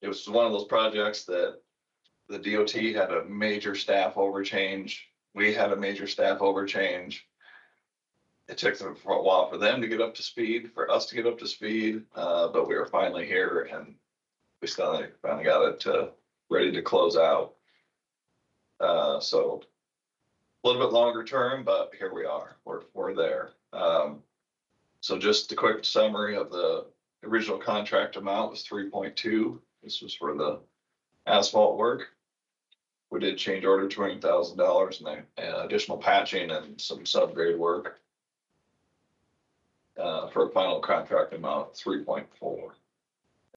it was one of those projects that the DOT had a major staff overchange. We had a major staff overchange. It took them for a while for them to get up to speed, for us to get up to speed, but we were finally here and we finally got it ready to close out. So a little bit longer term, but here we are. We're there. So just a quick summary of the original contract amount was 3.2. This was for the asphalt work. We did change order $20,000 and additional patching and some subgrade work for a final contract amount of 3.4.